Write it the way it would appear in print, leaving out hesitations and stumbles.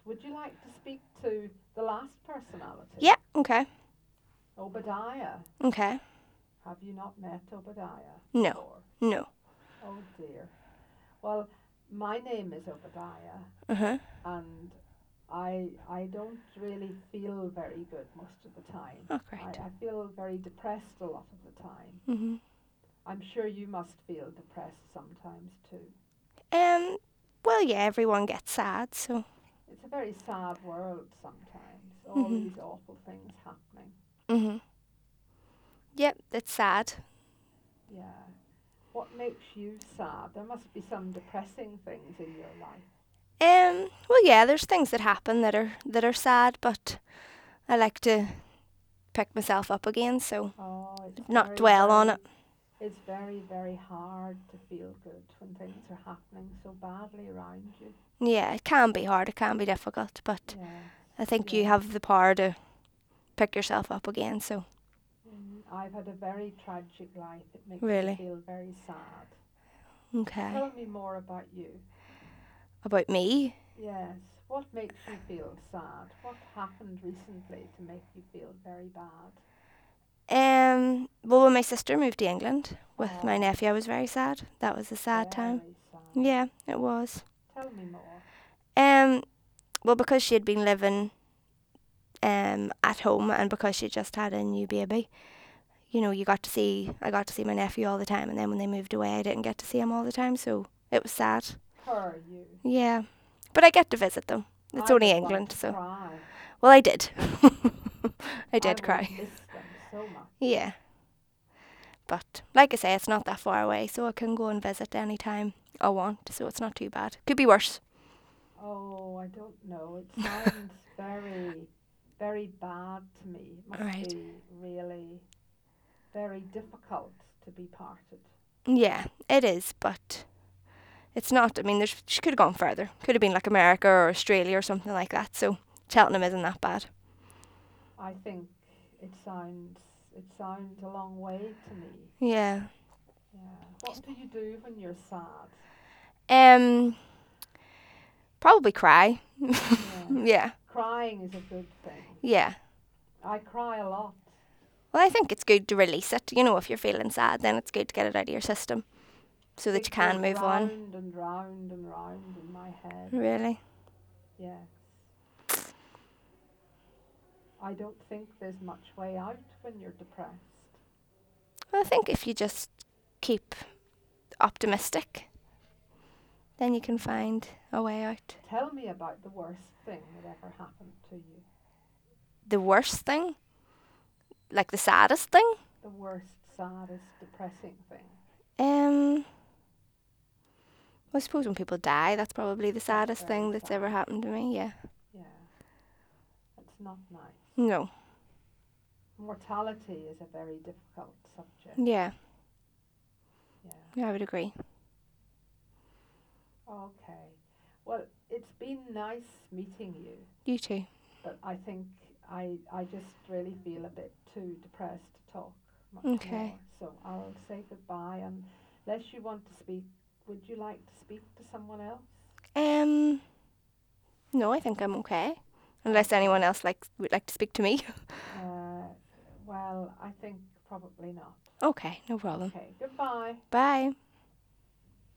Would you like to speak to the last personality? Yeah, okay. Obadiah. Okay. Have you not met Obadiah No. before? No. Oh dear. Well, my name is Obadiah, Uh-huh. and I don't really feel very good most of the time. Oh, great. I feel very depressed a lot of the time. Mm-hmm. I'm sure you must feel depressed sometimes too. Um, well, yeah, everyone gets sad, so. It's a very sad world sometimes, all Mm-hmm. these awful things happening. Mm-hmm. Yep, it's sad. Yeah. What makes you sad? There must be some depressing things in your life. Well, yeah, there's things that happen that are sad, but I like to pick myself up again, so Oh, not dwell on it. it's very, very hard to feel good when things are happening so badly around you. Yeah, it can be hard, it can be difficult, but Yes, I think you yes. have the power to pick yourself up again, so I've had a very tragic life. It makes me really. feel very sad. Okay. Tell me more about you. About me? Yes. What makes you feel sad? What happened recently to make you feel very bad? Well, when my sister moved to England with my Oh, nephew, I was very sad. That was a sad time. very sad. Yeah, it was. Tell me more. Um, well, because she had been living at home and because she just had a new baby, I got to see my nephew all the time, and then when they moved away, I didn't get to see him all the time, so it was sad. Per you. Yeah, but I get to visit them. It's I only would want England, to so cry. well, I did. I I did would cry. miss them so much. Yeah, but like I say, it's not that far away, so I can go and visit any time I want. So it's not too bad. Could be worse. Oh, I don't know. It sounds very, very bad to me. It must Right. be really very difficult to be parted. Yeah, it is, but it's not. I mean, she could have gone further. Could have been like America or Australia or something like that. So Cheltenham isn't that bad. I think it sounds a long way to me. Yeah. Yeah. What do you do when you're sad? Um. Probably cry. Yes. Yeah. Crying is a good thing. Yeah. I cry a lot. Well, I think it's good to release it. If you're feeling sad, then it's good to get it out of your system so that you It can goes move on. round and round and round in my head. Really. Yes. I don't think there's much way out when you're depressed. Well, I think if you just keep optimistic, then you can find a way out. Tell me about the worst thing that ever happened to you. The worst thing, like the saddest thing, The worst, saddest, depressing thing. well, I suppose when people die, that's probably the saddest very thing that's sad. ever happened to me. Yeah. Yeah. It's not nice. No. Mortality is a very difficult subject. Yeah. Yeah. Yeah, I would agree. Okay. Well, it's been nice meeting you, You too. but I think I just really feel a bit too depressed to talk much Okay. more. So I'll say goodbye, and unless you want to speak, would you like to speak to someone else? No, I think I'm okay. Unless Okay. anyone else would like to speak to me. Well, I think probably not. Okay, no problem. Okay, goodbye. Bye.